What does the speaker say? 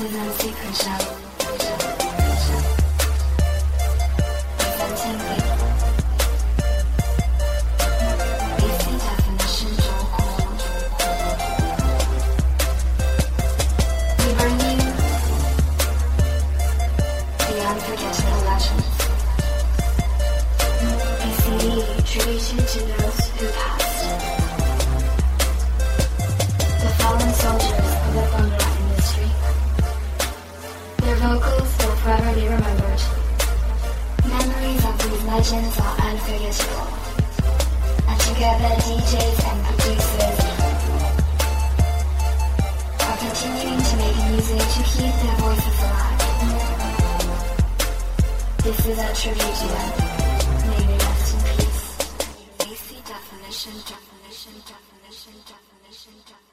Platinum Secret Show. Presenting AC Definition Joe. We bring you the unforgettable legends. A CD tribute to those who passed. The fallen soldiers of the Bhangra industry. Their vocals will forever be remembered. Memories of these legends are unforgettable. And together DJs and producers are continuing to make music to keep their voices alive. This is a tribute to them. May they rest in peace. AC Definition.